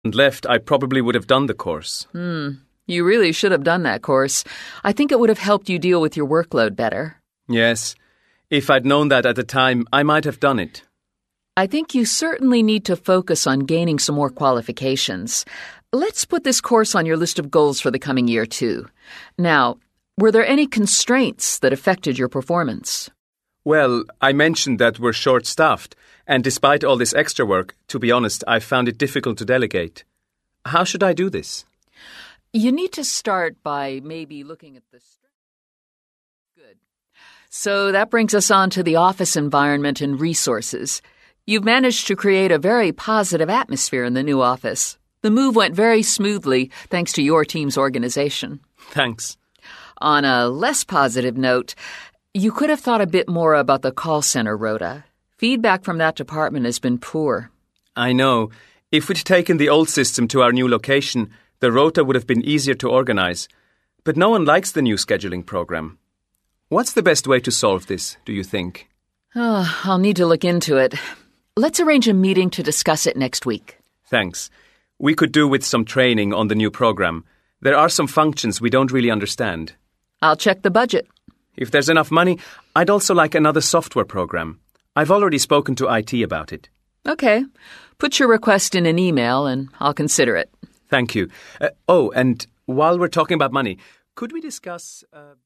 left, I probably would have done the course. You really should have done that course. I think it would have helped you deal with your workload better. Yes. If I'd known that at the time, I might have done it. I think you certainly need to focus on gaining some more qualifications. Let's put this course on your list of goals for the coming year, too. Now, were there any constraints that affected your performance? Well, I mentioned that we're short-staffed, and despite all this extra work, to be honest, I found it difficult to delegate. How should I do this? You need to start by maybe looking at the strengths. Good. So that brings us on to the office environment and resources. You've managed to create a very positive atmosphere in the new office. The move went very smoothly thanks to your team's organization. Thanks. On a less positive note, you could have thought a bit more about the call center rota. Feedback from that department has been poor. I know. If we'd taken the old system to our new location, the rota would have been easier to organize. But no one likes the new scheduling program. What's the best way to solve this, do you think? I'll need to look into it. Let's arrange a meeting to discuss it next week. Thanks. We could do with some training on the new program. There are some functions we don't really understand. I'll check the budget. If there's enough money, I'd also like another software program. I've already spoken to IT about it. Okay. Put your request in an email and I'll consider it. Thank you. And while we're talking about money, could we discuss...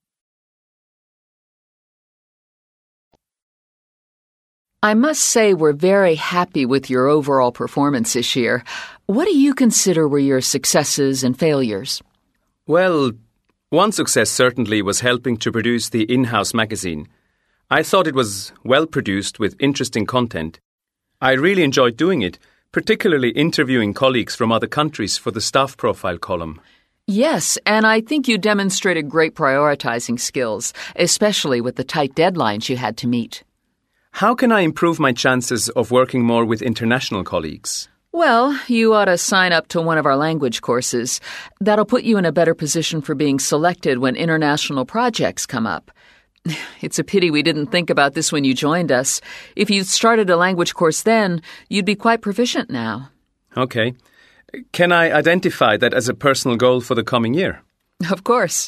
I must say we're very happy with your overall performance this year. What do you consider were your successes and failures? Well, one success certainly was helping to produce the in-house magazine. I thought it was well produced with interesting content. I really enjoyed doing it, particularly interviewing colleagues from other countries for the staff profile column. Yes, and I think you demonstrated great prioritizing skills, especially with the tight deadlines you had to meet. How can I improve my chances of working more with international colleagues? Well, you ought to sign up to one of our language courses. That'll put you in a better position for being selected when international projects come up. It's a pity we didn't think about this when you joined us. If you'd started a language course then, you'd be quite proficient now. Okay. Can I identify that as a personal goal for the coming year? Of course.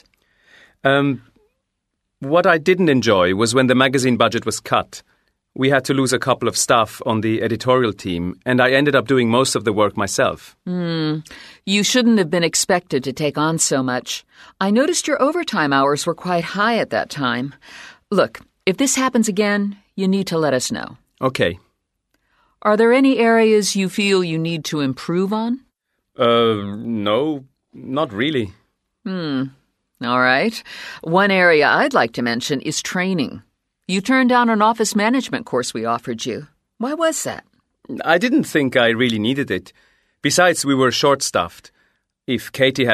What I didn't enjoy was when the magazine budget was cut. We had to lose a couple of staff on the editorial team, and I ended up doing most of the work myself. You shouldn't have been expected to take on so much. I noticed your overtime hours were quite high at that time. Look, if this happens again, you need to let us know. Okay. Are there any areas you feel you need to improve on? No, not really. All right. One area I'd like to mention is training. You turned down an office management course we offered you. Why was that? I didn't think I really needed it. Besides, we were short-staffed. If Katie had